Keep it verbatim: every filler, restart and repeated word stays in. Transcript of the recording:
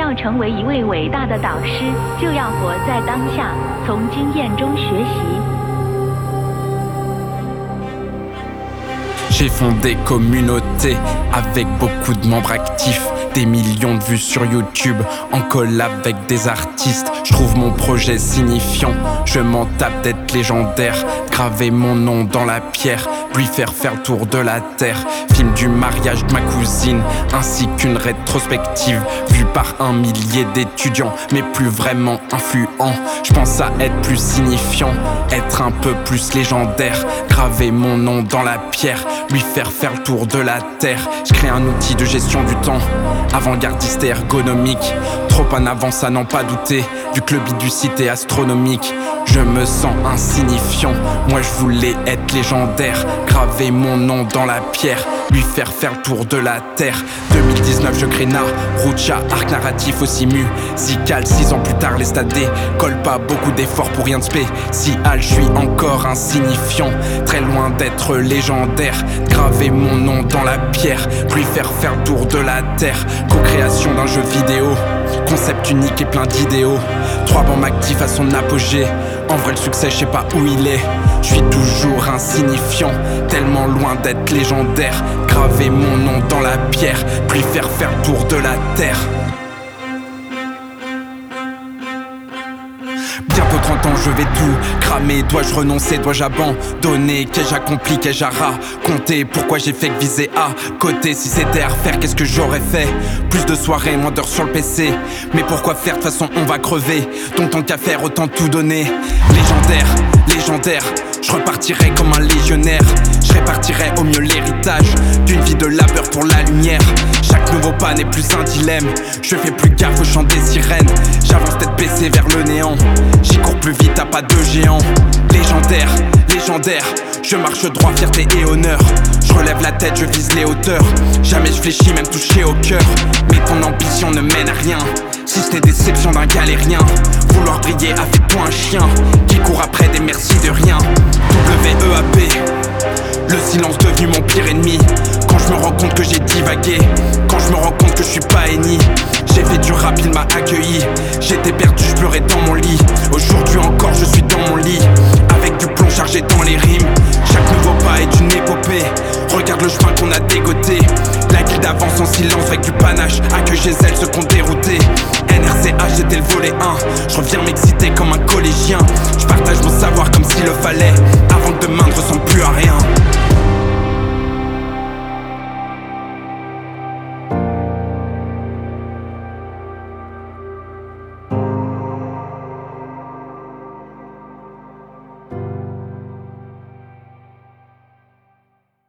要成为一位伟大的导师，就要活在当下，从经验中学习。 J'ai fondé communauté avec beaucoup de membres actifs. Des millions de vues sur YouTube, en collab avec des artistes. Je trouve mon projet signifiant, je m'en tape d'être légendaire. Graver mon nom dans la pierre, lui faire faire le tour de la terre. Film du mariage de ma cousine, ainsi qu'une rétrospective vue par un millier d'étudiants, mais plus vraiment influent. Je pense à être plus signifiant, être un peu plus légendaire. Graver mon nom dans la pierre, lui faire faire le tour de la terre. Je crée un outil de gestion du temps, avant-gardiste et ergonomique. Trop en avance à n'en pas douter, du club du cité astronomique. Je me sens insignifiant, moi je voulais être légendaire. Graver mon nom dans la pierre, lui faire faire le tour de la terre. deux mille dix-neuf je crée Narucha, arc narratif aussi musical. Six ans plus tard les stadés collent pas beaucoup d'efforts pour rien de spécial. Je suis encore insignifiant, très loin d'être légendaire. Graver mon nom dans la pierre, lui faire faire le tour de la terre. Co-création d'un jeu vidéo, concept unique et plein d'idéaux. Trois bombes actifs à son apogée. En vrai le succès je sais pas où il est. Je suis toujours insignifiant, tellement loin d'être légendaire. Graver mon nom dans la pierre, puis faire faire le tour de la terre. Bientôt trente ans je vais tout cramer. Dois-je renoncer, dois-je abandonner? Qu'ai-je accompli, qu'ai-je à raconter? Pourquoi j'ai fait que viser à côté? Si c'était à refaire, qu'est-ce que j'aurais fait? Plus de soirées, moins d'heures sur le P C. Mais pourquoi faire, de toute façon on va crever. Donc tant qu'à faire, autant tout donner. Légendaire, légendaire, je repartirai comme un légionnaire. Je répartirai au mieux l'héritage d'une vie de labeur pour la lumière. Chaque nouveau pas n'est plus un dilemme. Je fais plus gaffe au chant des sirènes. J'avance tête baissée vers le néant. J'y cours plus vite à pas de géant. Légendaire, légendaire, je marche droit, fierté et honneur. Je relève la tête, je vise les hauteurs. Jamais je fléchis, même touché au cœur. Mais ton ambition ne mène à rien, si ce n'est déception d'un galérien. Vouloir briller avec toi un chien qui court après des merci de rien. W E A P, le silence devenu mon pire ennemi. Quand je me rends compte que j'ai divagué, quand je me rends compte que je suis pas henni. J'ai fait du rap, il m'a accueilli. J'étais perdu, je pleurais dans mon lit. Aujourd'hui encore, je suis dans mon lit, avec du plomb chargé dans les rimes. Chaque nouveau pas est une épopée. Regarde le chemin qu'on a dégoté. La guilde avance en silence avec du panache. Accueille chez elle ce qu'on dé